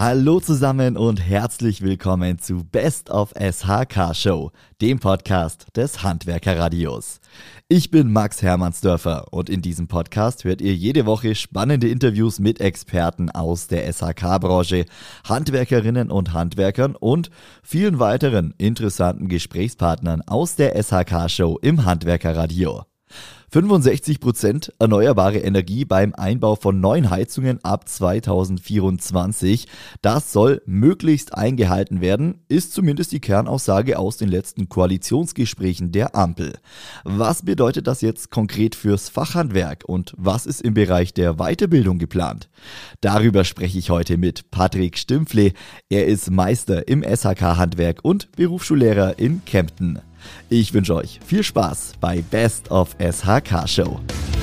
Hallo zusammen und herzlich willkommen zu Best of SHK Show, dem Podcast des Handwerkerradios. Ich bin Max Hermannsdörfer und in diesem Podcast hört ihr jede Woche spannende Interviews mit Experten aus der SHK-Branche, Handwerkerinnen und Handwerkern und vielen weiteren interessanten Gesprächspartnern aus der SHK Show im Handwerkerradio. 65% erneuerbare Energie beim Einbau von neuen Heizungen ab 2024. Das soll möglichst eingehalten werden, ist zumindest die Kernaussage aus den letzten Koalitionsgesprächen der Ampel. Was bedeutet das jetzt konkret fürs Fachhandwerk und was ist im Bereich der Weiterbildung geplant? Darüber spreche ich heute mit Patrick Stimpfle. Er ist Meister im SHK-Handwerk und Berufsschullehrer in Kempten. Ich wünsche euch viel Spaß bei Best of SHK Show.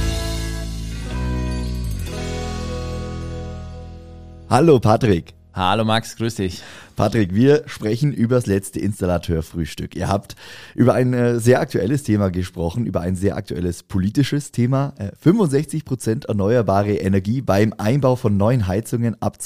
Hallo Patrick. Hallo Max, grüß dich. Patrick, wir sprechen über das letzte Installateurfrühstück. Ihr habt über ein sehr aktuelles Thema gesprochen, über ein sehr aktuelles politisches Thema. 65% erneuerbare Energie beim Einbau von neuen Heizungen ab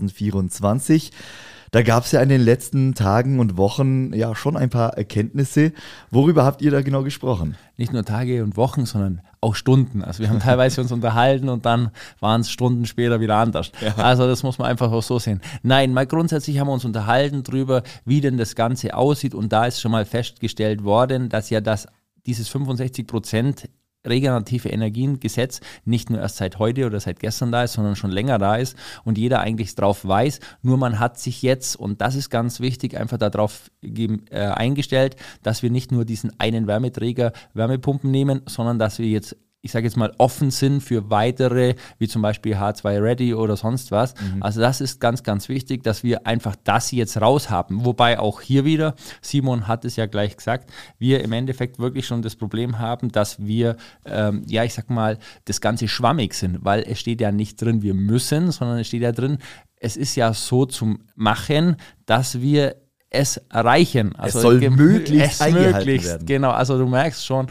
2024. Da gab es ja in den letzten Tagen und Wochen ja schon ein paar Erkenntnisse. Worüber habt ihr da genau gesprochen? Nicht nur Tage und Wochen, sondern auch Stunden. Also wir haben teilweise uns unterhalten und dann waren es Stunden später wieder anders. Ja. Also das muss man einfach auch so sehen. Nein, mal grundsätzlich haben wir uns unterhalten darüber, wie denn das Ganze aussieht. Und da ist schon mal festgestellt worden, dass ja dieses 65% regenerative Energiengesetz nicht nur erst seit heute oder seit gestern da ist, sondern schon länger da ist und jeder eigentlich drauf weiß. Nur man hat sich jetzt, und das ist ganz wichtig, einfach darauf eingestellt, dass wir nicht nur diesen einen Wärmeträger, Wärmepumpen nehmen, sondern dass wir jetzt, ich sage jetzt mal, offen sind für weitere, wie zum Beispiel H2 Ready oder sonst was. Also das ist ganz, ganz wichtig, dass wir einfach das jetzt raus haben. Wobei auch hier wieder, Simon hat es ja gleich gesagt, wir im Endeffekt wirklich schon das Problem haben, dass wir, ich sag mal, das Ganze schwammig sind, weil es steht ja nicht drin, wir müssen, sondern es steht ja drin, es ist ja so zum Machen, dass wir es erreichen. Also es soll möglichst eingehalten werden. Genau, also du merkst schon,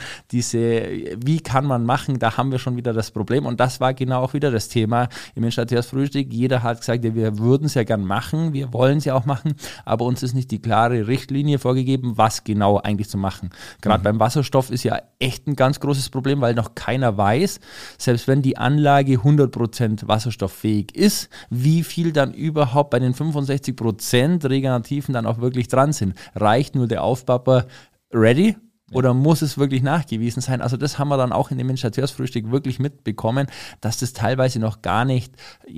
wie kann man machen, da haben wir schon wieder das Problem und das war genau auch wieder das Thema im Installateurfrühstück. Jeder hat gesagt, ja, wir würden es ja gern machen, wir wollen es ja auch machen, aber uns ist nicht die klare Richtlinie vorgegeben, was genau eigentlich zu machen. Gerade beim Wasserstoff ist ja echt ein ganz großes Problem, weil noch keiner weiß, selbst wenn die Anlage 100% wasserstofffähig ist, wie viel dann überhaupt bei den 65% Regenerativen dann auch wirklich dran sind. Reicht nur der Aufbauer ready oder muss es wirklich nachgewiesen sein? Also das haben wir dann auch in dem Installateursfrühstück wirklich mitbekommen, dass das teilweise noch gar nicht,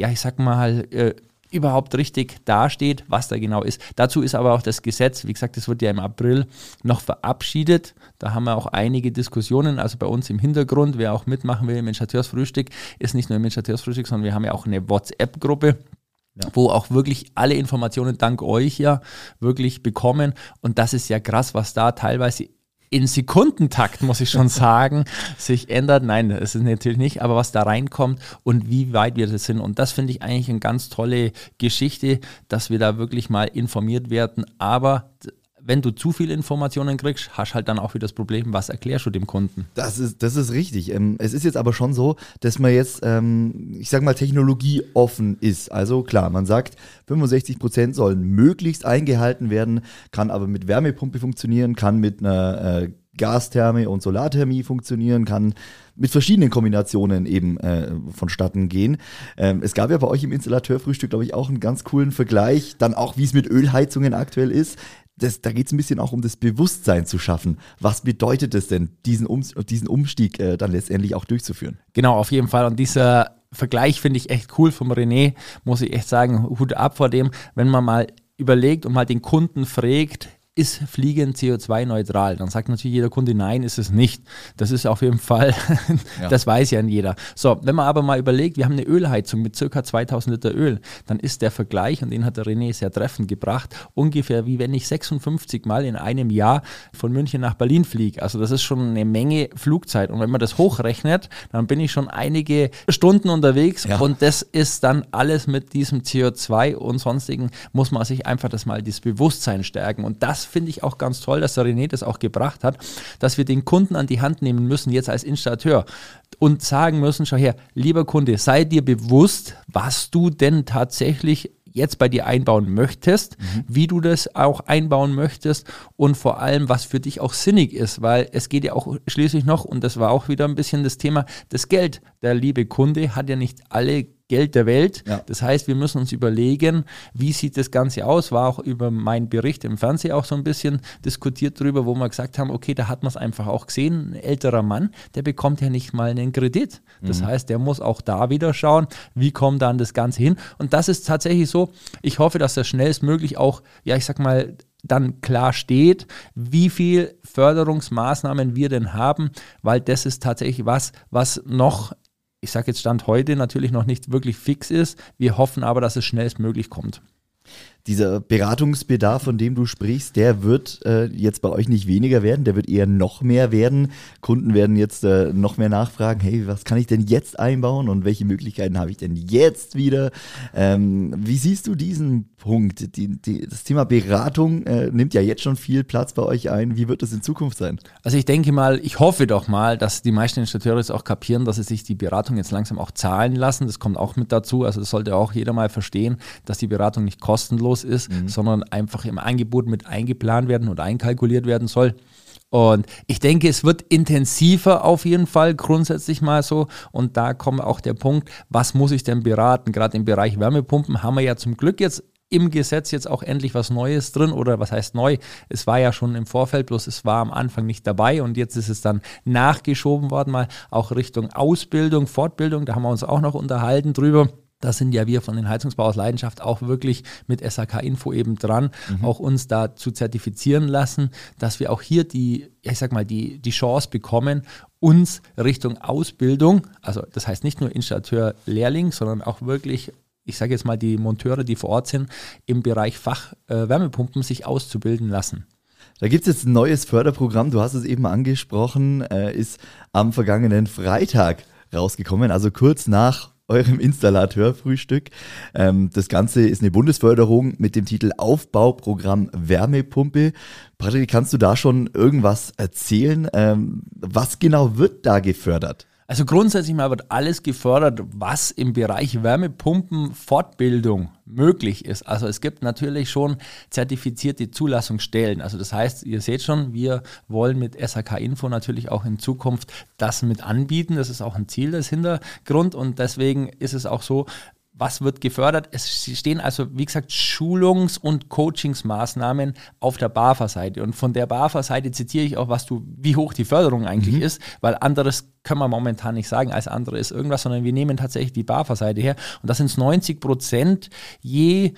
überhaupt richtig dasteht, was da genau ist. Dazu ist aber auch das Gesetz, wie gesagt, das wird ja im April noch verabschiedet. Da haben wir auch einige Diskussionen, also bei uns im Hintergrund, wer auch mitmachen will im Installateursfrühstück, ist nicht nur im Installateursfrühstück, sondern wir haben ja auch eine WhatsApp-Gruppe, wo auch wirklich alle Informationen dank euch ja wirklich bekommen. Und das ist ja krass, was da teilweise in Sekundentakt, muss ich schon sagen, sich ändert. Nein, das ist natürlich nicht, aber was da reinkommt und wie weit wir das sind. Und das finde ich eigentlich eine ganz tolle Geschichte, dass wir da wirklich mal informiert werden. Aber wenn du zu viele Informationen kriegst, hast halt dann auch wieder das Problem, was erklärst du dem Kunden? Das ist richtig. Es ist jetzt aber schon so, dass man jetzt, ich sag mal, technologieoffen ist. Also klar, man sagt, 65% sollen möglichst eingehalten werden, kann aber mit Wärmepumpe funktionieren, kann mit einer Gastherme und Solarthermie funktionieren, kann mit verschiedenen Kombinationen eben vonstatten gehen. Es gab ja bei euch im Installateurfrühstück, glaube ich, auch einen ganz coolen Vergleich, dann auch, wie es mit Ölheizungen aktuell ist. Da geht es ein bisschen auch um das Bewusstsein zu schaffen. Was bedeutet es denn, diesen Umstieg dann letztendlich auch durchzuführen? Genau, auf jeden Fall. Und dieser Vergleich finde ich echt cool vom René, muss ich echt sagen, Hut ab vor dem, wenn man mal überlegt und mal den Kunden fragt, ist Fliegen CO2-neutral? Dann sagt natürlich jeder Kunde, nein, ist es nicht. Das ist auf jeden Fall, das weiß ja jeder. So, wenn man aber mal überlegt, wir haben eine Ölheizung mit ca. 2000 Liter Öl, dann ist der Vergleich, und den hat der René sehr treffend gebracht, ungefähr wie wenn ich 56 Mal in einem Jahr von München nach Berlin fliege. Also das ist schon eine Menge Flugzeit. Und wenn man das hochrechnet, dann bin ich schon einige Stunden unterwegs und das ist dann alles mit diesem CO2 und sonstigen, muss man sich einfach das Bewusstsein stärken. Und das finde ich auch ganz toll, dass der René das auch gebracht hat, dass wir den Kunden an die Hand nehmen müssen, jetzt als Installateur, und sagen müssen, schau her, lieber Kunde, sei dir bewusst, was du denn tatsächlich jetzt bei dir einbauen möchtest, wie du das auch einbauen möchtest und vor allem, was für dich auch sinnig ist, weil es geht ja auch schließlich noch, und das war auch wieder ein bisschen das Thema, das Geld. Der liebe Kunde hat ja nicht alle Geld der Welt. Ja. Das heißt, wir müssen uns überlegen, wie sieht das Ganze aus, war auch über meinen Bericht im Fernsehen auch so ein bisschen diskutiert drüber, wo wir gesagt haben, okay, da hat man es einfach auch gesehen, ein älterer Mann, der bekommt ja nicht mal einen Kredit. Das heißt, der muss auch da wieder schauen, wie kommt dann das Ganze hin. Und das ist tatsächlich so, ich hoffe, dass das schnellstmöglich auch, ja, ich sag mal, dann klar steht, wie viel Förderungsmaßnahmen wir denn haben, weil das ist tatsächlich was noch, ich sage jetzt Stand heute, natürlich noch nicht wirklich fix ist. Wir hoffen aber, dass es schnellstmöglich kommt. Dieser Beratungsbedarf, von dem du sprichst, der wird jetzt bei euch nicht weniger werden, der wird eher noch mehr werden. Kunden werden jetzt noch mehr nachfragen, hey, was kann ich denn jetzt einbauen und welche Möglichkeiten habe ich denn jetzt wieder? Wie siehst du diesen Punkt? Das Thema Beratung nimmt ja jetzt schon viel Platz bei euch ein. Wie wird das in Zukunft sein? Also ich denke mal, ich hoffe doch mal, dass die meisten Installateure jetzt auch kapieren, dass sie sich die Beratung jetzt langsam auch zahlen lassen. Das kommt auch mit dazu. Also das sollte auch jeder mal verstehen, dass die Beratung nicht kostenlos ist, sondern einfach im Angebot mit eingeplant werden und einkalkuliert werden soll. Und ich denke, es wird intensiver auf jeden Fall grundsätzlich mal so. Und da kommt auch der Punkt, was muss ich denn beraten? Gerade im Bereich Wärmepumpen haben wir ja zum Glück jetzt im Gesetz jetzt auch endlich was Neues drin, oder was heißt neu? Es war ja schon im Vorfeld, bloß es war am Anfang nicht dabei und jetzt ist es dann nachgeschoben worden, mal auch Richtung Ausbildung, Fortbildung, da haben wir uns auch noch unterhalten drüber. Da sind ja wir von den Heizungsbau aus Leidenschaft auch wirklich mit SHK Info eben dran, auch uns da zu zertifizieren lassen, dass wir auch hier die Chance bekommen, uns Richtung Ausbildung, also das heißt nicht nur Installateur-Lehrling, sondern auch wirklich, ich sage jetzt mal die Monteure, die vor Ort sind, im Bereich Fachwärmepumpen sich auszubilden lassen. Da gibt es jetzt ein neues Förderprogramm, du hast es eben angesprochen, ist am vergangenen Freitag rausgekommen, also kurz nach eurem Installateurfrühstück. Das Ganze ist eine Bundesförderung mit dem Titel Aufbauprogramm Wärmepumpe. Patrick, kannst du da schon irgendwas erzählen? Was genau wird da gefördert? Also grundsätzlich mal wird alles gefördert, was im Bereich Wärmepumpen-Fortbildung möglich ist. Also es gibt natürlich schon zertifizierte Zulassungsstellen. Also das heißt, ihr seht schon, wir wollen mit SHK Info natürlich auch in Zukunft das mit anbieten. Das ist auch ein Ziel, das Hintergrund. Und deswegen ist es auch so, was wird gefördert? Es stehen also, wie gesagt, Schulungs- und Coachingsmaßnahmen auf der BAFA-Seite. Und von der BAFA-Seite zitiere ich auch, wie hoch die Förderung eigentlich ist, weil anderes können wir momentan nicht sagen, als andere ist irgendwas, sondern wir nehmen tatsächlich die BAFA-Seite her. Und das sind 90% je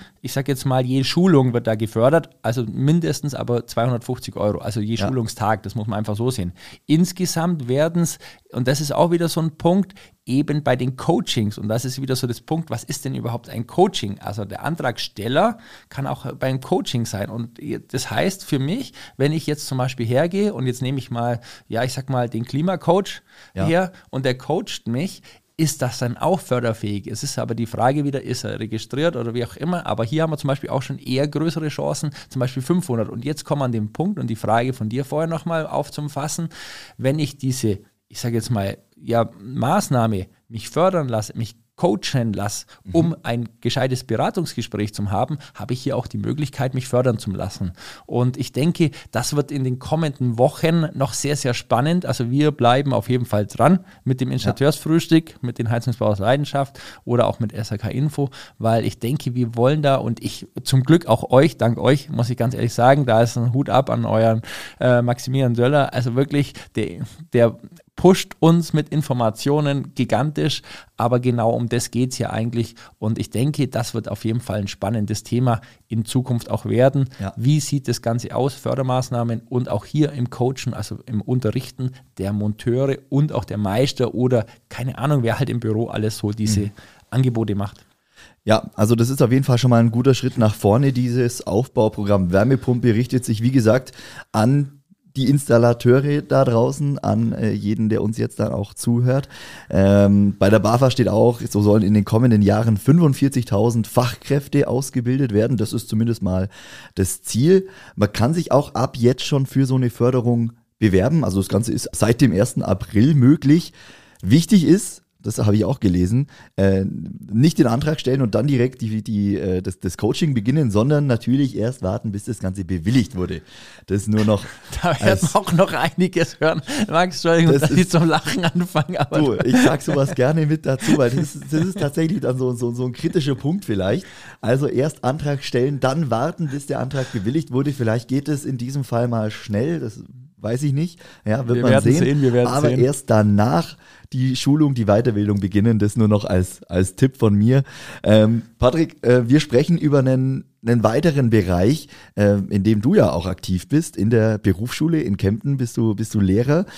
Schulung wird da gefördert, also mindestens aber 250 €, also je Schulungstag, das muss man einfach so sehen. Insgesamt werden es, und das ist auch wieder so ein Punkt, eben bei den Coachings, und das ist wieder so das Punkt, was ist denn überhaupt ein Coaching? Also der Antragsteller kann auch beim Coaching sein, und das heißt für mich, wenn ich jetzt zum Beispiel hergehe und jetzt nehme ich mal, den Klimacoach her und der coacht mich, ist das dann auch förderfähig? Es ist aber die Frage wieder, ist er registriert oder wie auch immer, aber hier haben wir zum Beispiel auch schon eher größere Chancen, zum Beispiel 500, und jetzt kommen wir an den Punkt und die Frage von dir vorher nochmal aufzufassen, wenn ich diese, Maßnahme mich fördern lasse, mich coachen lasse, um ein gescheites Beratungsgespräch zu haben, habe ich hier auch die Möglichkeit, mich fördern zu lassen. Und ich denke, das wird in den kommenden Wochen noch sehr, sehr spannend. Also wir bleiben auf jeden Fall dran mit dem Installateursfrühstück, mit den Heizungsbau aus Leidenschaft oder auch mit SHK Info, weil ich denke, wir wollen da, und ich zum Glück auch euch, dank euch, muss ich ganz ehrlich sagen, da ist ein Hut ab an euren Maximilian Döller, also wirklich, der pusht uns mit Informationen gigantisch, aber genau um das geht es ja eigentlich, und ich denke, das wird auf jeden Fall ein spannendes Thema in Zukunft auch werden. Ja. Wie sieht das Ganze aus, Fördermaßnahmen, und auch hier im Coachen, also im Unterrichten der Monteure und auch der Meister oder keine Ahnung, wer halt im Büro alles so diese Angebote macht. Ja, also das ist auf jeden Fall schon mal ein guter Schritt nach vorne. Dieses Aufbauprogramm Wärmepumpe richtet sich, wie gesagt, an die Installateure da draußen, an jeden, der uns jetzt dann auch zuhört. Bei der BAFA steht auch, so sollen in den kommenden Jahren 45.000 Fachkräfte ausgebildet werden. Das ist zumindest mal das Ziel. Man kann sich auch ab jetzt schon für so eine Förderung bewerben. Also das Ganze ist seit dem 1. April möglich. Wichtig ist, das habe ich auch gelesen, nicht den Antrag stellen und dann direkt das Coaching beginnen, sondern natürlich erst warten, bis das Ganze bewilligt wurde. Das ist nur noch... Da werden wir auch noch einiges hören. Max, Entschuldigung, dass ich zum Lachen anfange. Aber du, ich sage sowas gerne mit dazu, weil das ist tatsächlich dann so ein kritischer Punkt vielleicht. Also erst Antrag stellen, dann warten, bis der Antrag bewilligt wurde. Vielleicht geht es in diesem Fall mal schnell, das weiß ich nicht. Ja, wird man sehen. Wir werden aber sehen. Erst danach die Schulung, die Weiterbildung beginnen. Das nur noch als Tipp von mir. Patrick, wir sprechen über einen weiteren Bereich, in dem du ja auch aktiv bist. In der Berufsschule in Kempten bist du Lehrer.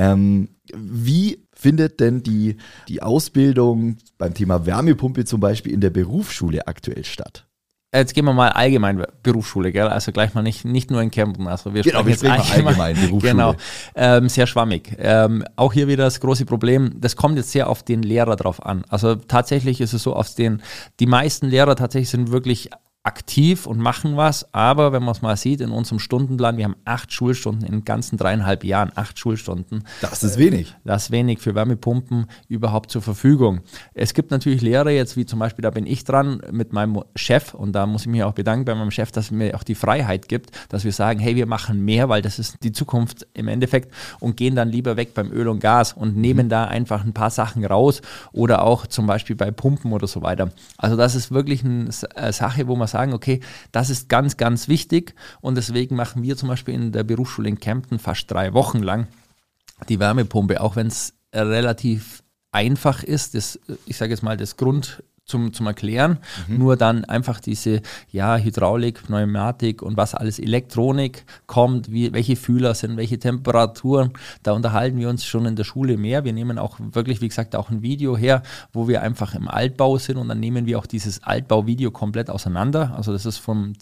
Wie findet denn die Ausbildung beim Thema Wärmepumpe zum Beispiel in der Berufsschule aktuell statt? Jetzt gehen wir mal allgemein Berufsschule, gell? Also gleich mal nicht nur in Kempten. Also wir sprechen jetzt allgemein Berufsschule. Genau, sehr schwammig. Auch hier wieder das große Problem, das kommt jetzt sehr auf den Lehrer drauf an. Also tatsächlich ist es so, die meisten Lehrer tatsächlich sind wirklich aktiv und machen was, aber wenn man es mal sieht, in unserem Stundenplan, wir haben 8 Schulstunden in den ganzen 3,5 Jahren, 8 Schulstunden. Das ist wenig. Das ist wenig für Wärmepumpen überhaupt zur Verfügung. Es gibt natürlich Lehrer jetzt, wie zum Beispiel, da bin ich dran mit meinem Chef und da muss ich mich auch bedanken bei meinem Chef, dass er mir auch die Freiheit gibt, dass wir sagen, hey, wir machen mehr, weil das ist die Zukunft im Endeffekt und gehen dann lieber weg beim Öl und Gas und nehmen da einfach ein paar Sachen raus oder auch zum Beispiel bei Pumpen oder so weiter. Also das ist wirklich eine Sache, wo man sagen, okay, das ist ganz, ganz wichtig und deswegen machen wir zum Beispiel in der Berufsschule in Kempten fast 3 Wochen lang die Wärmepumpe, auch wenn es relativ einfach ist, ich sage jetzt mal das Grund zum Erklären, nur dann einfach diese Hydraulik, Pneumatik und was alles Elektronik kommt, welche Fühler sind, welche Temperaturen, da unterhalten wir uns schon in der Schule mehr. Wir nehmen auch wirklich, wie gesagt, auch ein Video her, wo wir einfach im Altbau sind und dann nehmen wir auch dieses Altbauvideo komplett auseinander. Also das ist vom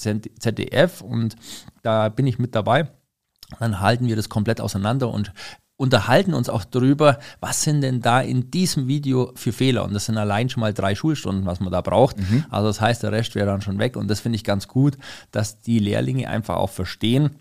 ZDF und da bin ich mit dabei. Dann halten wir das komplett auseinander und unterhalten uns auch darüber, was sind denn da in diesem Video für Fehler. Und das sind allein schon mal 3 Schulstunden, was man da braucht. Also das heißt, der Rest wäre dann schon weg. Und das finde ich ganz gut, dass die Lehrlinge einfach auch verstehen,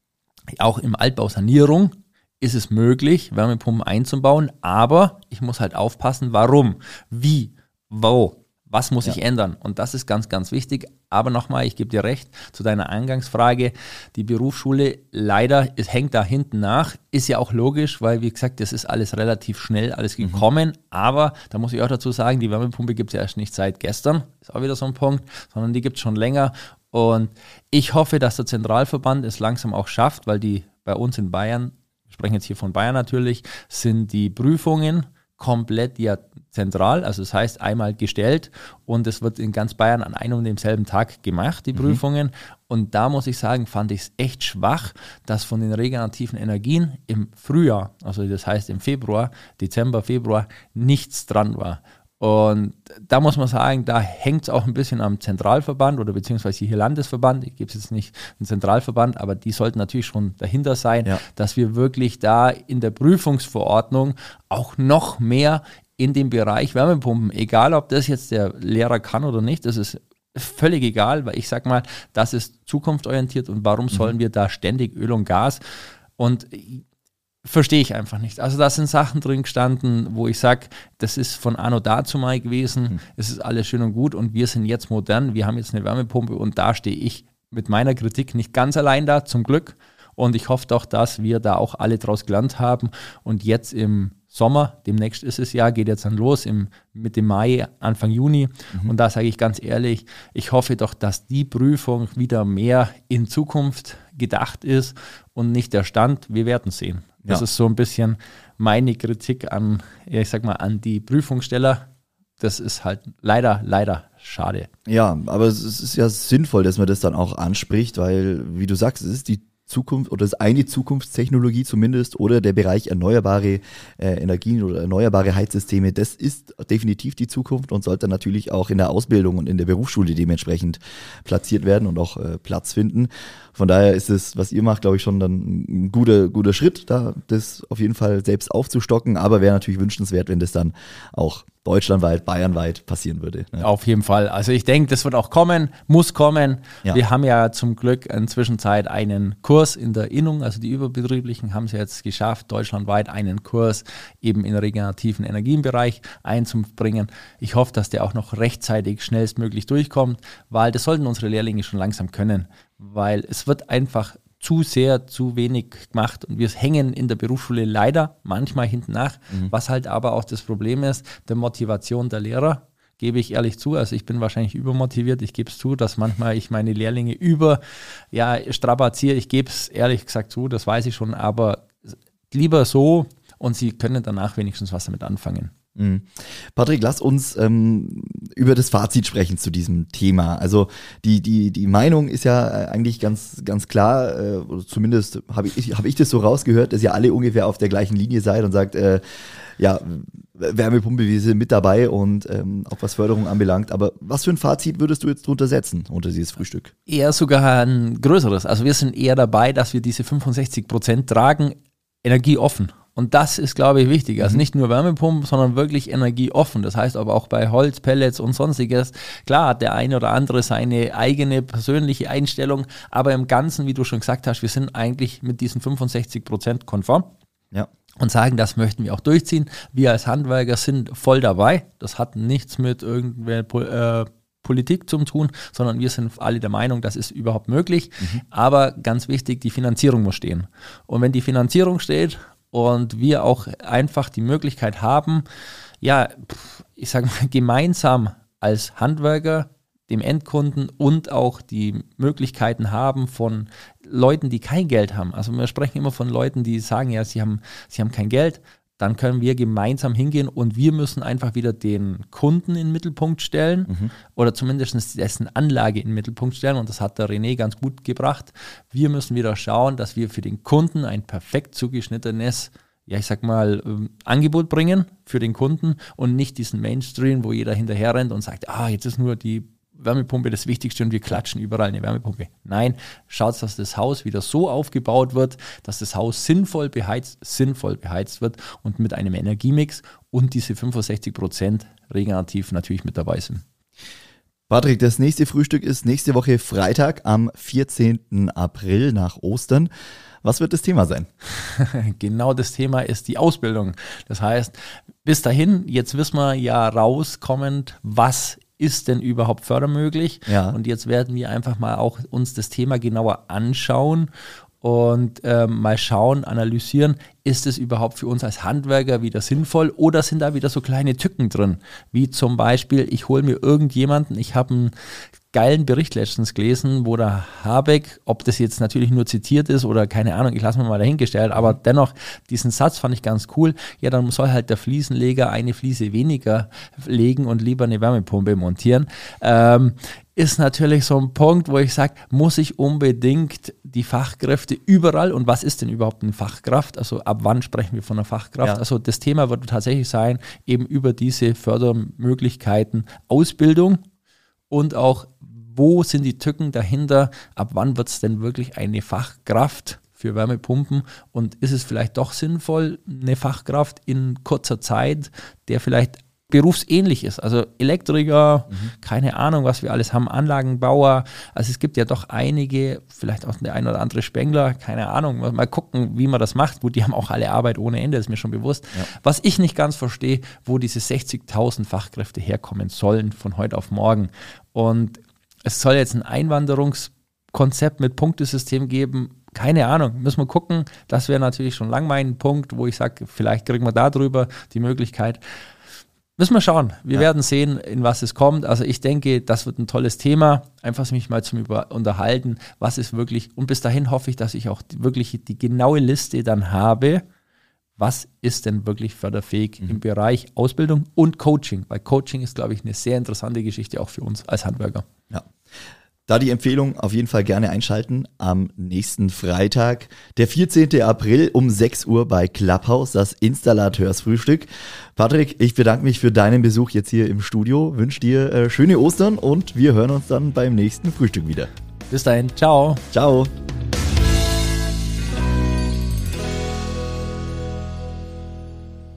auch im Altbausanierung ist es möglich, Wärmepumpen einzubauen, aber ich muss halt aufpassen, warum, wie, wo. Was muss ich ändern? Und das ist ganz, ganz wichtig. Aber nochmal, ich gebe dir recht, zu deiner Eingangsfrage, die Berufsschule leider, es hängt da hinten nach, ist ja auch logisch, weil wie gesagt, das ist alles relativ schnell, alles gekommen. Aber da muss ich auch dazu sagen, die Wärmepumpe gibt es ja erst nicht seit gestern, ist auch wieder so ein Punkt, sondern die gibt es schon länger. Und ich hoffe, dass der Zentralverband es langsam auch schafft, weil die bei uns in Bayern, wir sprechen jetzt hier von Bayern natürlich, sind die Prüfungen komplett zentral, also das heißt einmal gestellt und es wird in ganz Bayern an einem und demselben Tag gemacht, die Prüfungen. Und da muss ich sagen, fand ich es echt schwach, dass von den regenerativen Energien im Frühjahr, also das heißt im Dezember, Februar, nichts dran war. Und da muss man sagen, da hängt es auch ein bisschen am Zentralverband oder beziehungsweise hier Landesverband. Ich gebe es jetzt nicht einen Zentralverband, aber die sollten natürlich schon dahinter sein, dass wir wirklich da in der Prüfungsverordnung auch noch mehr in dem Bereich Wärmepumpen, egal ob das jetzt der Lehrer kann oder nicht, das ist völlig egal, weil ich sage mal, das ist zukunftsorientiert und warum sollen wir da ständig Öl und Gas und verstehe ich einfach nicht. Also da sind Sachen drin gestanden, wo ich sage, das ist von anno dazu mal gewesen, es ist alles schön und gut und wir sind jetzt modern, wir haben jetzt eine Wärmepumpe und da stehe ich mit meiner Kritik nicht ganz allein da, zum Glück. Und ich hoffe doch, dass wir da auch alle draus gelernt haben und jetzt im Sommer, demnächst ist es ja, geht jetzt dann los mit dem Mai, Anfang Juni. Und da sage ich ganz ehrlich, ich hoffe doch, dass die Prüfung wieder mehr in Zukunft gedacht ist und nicht der Stand. Wir werden sehen. Das ist so ein bisschen meine Kritik an die Prüfungssteller. Das ist halt leider schade. Ja, aber es ist ja sinnvoll, dass man das dann auch anspricht, weil, wie du sagst, es ist die Zukunft oder ist eine Zukunftstechnologie zumindest oder der Bereich erneuerbare Energien oder erneuerbare Heizsysteme, das ist definitiv die Zukunft und sollte natürlich auch in der Ausbildung und in der Berufsschule dementsprechend platziert werden und auch Platz finden. Von daher ist es, was ihr macht, glaube ich, schon dann ein guter Schritt, da das auf jeden Fall selbst aufzustocken, aber wäre natürlich wünschenswert, wenn das dann auch deutschlandweit, bayernweit passieren würde. Ne? Auf jeden Fall. Also ich denke, das wird auch kommen, muss kommen. Ja. Wir haben ja zum Glück inzwischen einen Kurs Kurs in der Innung, also die Überbetrieblichen haben es jetzt geschafft, deutschlandweit einen Kurs eben in regenerativen Energienbereich einzubringen. Ich hoffe, dass der auch noch rechtzeitig schnellstmöglich durchkommt, weil das sollten unsere Lehrlinge schon langsam können, weil es wird einfach zu wenig gemacht und wir hängen in der Berufsschule leider manchmal hinten nach, was halt aber auch das Problem ist, der Motivation der Lehrer, gebe ich ehrlich zu. Also ich bin wahrscheinlich übermotiviert, ich gebe es zu, dass manchmal ich meine Lehrlinge strapaziere, ich gebe es ehrlich gesagt zu, das weiß ich schon, aber lieber so und sie können danach wenigstens was damit anfangen. Patrick, lass uns über das Fazit sprechen zu diesem Thema. Also die Meinung ist ja eigentlich ganz klar, oder zumindest habe ich das so rausgehört, dass ihr alle ungefähr auf der gleichen Linie seid und sagt, Wärmepumpe, wir sind mit dabei und auch was Förderung anbelangt. Aber was für ein Fazit würdest du jetzt drunter setzen, unter dieses Frühstück? Eher sogar ein größeres. Also wir sind eher dabei, dass wir diese 65% tragen, energieoffen. Und das ist, glaube ich, wichtig. Also nicht nur Wärmepumpen, sondern wirklich energieoffen. Das heißt aber auch bei Holz, Pellets und sonstiges. Klar hat der eine oder andere seine eigene persönliche Einstellung, aber im Ganzen, wie du schon gesagt hast, wir sind eigentlich mit diesen 65% konform. Ja. Und sagen, das möchten wir auch durchziehen. Wir als Handwerker sind voll dabei. Das hat nichts mit irgendwer Politik zu tun, sondern wir sind alle der Meinung, das ist überhaupt möglich. Aber ganz wichtig, die Finanzierung muss stehen. Und wenn die Finanzierung steht und wir auch einfach die Möglichkeit haben, ich sage mal, gemeinsam als Handwerker dem Endkunden und auch die Möglichkeiten haben von Leuten, die kein Geld haben. Also wir sprechen immer von Leuten, die sagen, ja, sie haben kein Geld. Dann können wir gemeinsam hingehen und wir müssen einfach wieder den Kunden in den Mittelpunkt stellen oder zumindest dessen Anlage in den Mittelpunkt stellen und das hat der René ganz gut gebracht. Wir müssen wieder schauen, dass wir für den Kunden ein perfekt zugeschnittenes, Angebot bringen für den Kunden und nicht diesen Mainstream, wo jeder hinterher rennt und sagt, jetzt ist nur die Wärmepumpe das Wichtigste und wir klatschen überall eine Wärmepumpe. Nein, schaut, dass das Haus wieder so aufgebaut wird, dass das Haus sinnvoll beheizt wird und mit einem Energiemix und diese 65% regenerativ natürlich mit dabei sind. Patrick, das nächste Frühstück ist nächste Woche Freitag am 14. April nach Ostern. Was wird das Thema sein? Genau, das Thema ist die Ausbildung. Das heißt, bis dahin, jetzt wissen wir ja rauskommend, was ist denn überhaupt fördermöglich? Ja. Und jetzt werden wir einfach mal auch uns das Thema genauer anschauen und mal schauen, analysieren, ist es überhaupt für uns als Handwerker wieder sinnvoll oder sind da wieder so kleine Tücken drin? Wie zum Beispiel, ich hole mir irgendjemanden, ich habe einen geilen Bericht letztens gelesen, wo der Habeck, ob das jetzt natürlich nur zitiert ist oder keine Ahnung, ich lasse mir mal dahingestellt, aber dennoch, diesen Satz fand ich ganz cool. Ja, dann soll halt der Fliesenleger eine Fliese weniger legen und lieber eine Wärmepumpe montieren. Ist natürlich so ein Punkt, wo ich sage, muss ich unbedingt die Fachkräfte überall und was ist denn überhaupt eine Fachkraft? Also ab wann sprechen wir von einer Fachkraft? Ja. Also das Thema wird tatsächlich sein, eben über diese Fördermöglichkeiten Ausbildung und auch, wo sind die Tücken dahinter, ab wann wird es denn wirklich eine Fachkraft für Wärmepumpen und ist es vielleicht doch sinnvoll, eine Fachkraft in kurzer Zeit, der vielleicht berufsähnlich ist, also Elektriker, keine Ahnung, was wir alles haben, Anlagenbauer, also es gibt ja doch einige, vielleicht auch der ein oder andere Spengler, keine Ahnung, mal gucken, wie man das macht, gut, die haben auch alle Arbeit ohne Ende, ist mir schon bewusst. Ja. Was ich nicht ganz verstehe, wo diese 60.000 Fachkräfte herkommen sollen von heute auf morgen und es soll jetzt ein Einwanderungskonzept mit Punktesystem geben, keine Ahnung, müssen wir gucken, das wäre natürlich schon lang mein Punkt, wo ich sage, vielleicht kriegen wir darüber die Möglichkeit. Müssen wir schauen. Wir werden sehen, in was es kommt. Also ich denke, das wird ein tolles Thema. Einfach mich mal zum Unterhalten, was ist wirklich. Und bis dahin hoffe ich, dass ich auch wirklich die genaue Liste dann habe, was ist denn wirklich förderfähig im Bereich Ausbildung und Coaching. Weil Coaching ist, glaube ich, eine sehr interessante Geschichte auch für uns als Handwerker. Ja. Da die Empfehlung auf jeden Fall gerne einschalten am nächsten Freitag, der 14. April um 6 Uhr bei Clubhouse, das Installateursfrühstück. Patrick, ich bedanke mich für deinen Besuch jetzt hier im Studio, wünsche dir schöne Ostern und wir hören uns dann beim nächsten Frühstück wieder. Bis dahin, ciao. Ciao.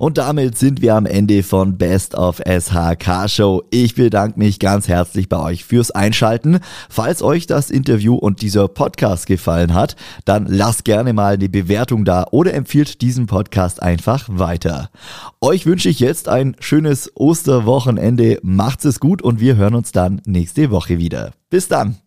Und damit sind wir am Ende von Best of SH Car Show. Ich bedanke mich ganz herzlich bei euch fürs Einschalten. Falls euch das Interview und dieser Podcast gefallen hat, dann lasst gerne mal eine Bewertung da oder empfiehlt diesen Podcast einfach weiter. Euch wünsche ich jetzt ein schönes Osterwochenende. Macht's es gut und wir hören uns dann nächste Woche wieder. Bis dann!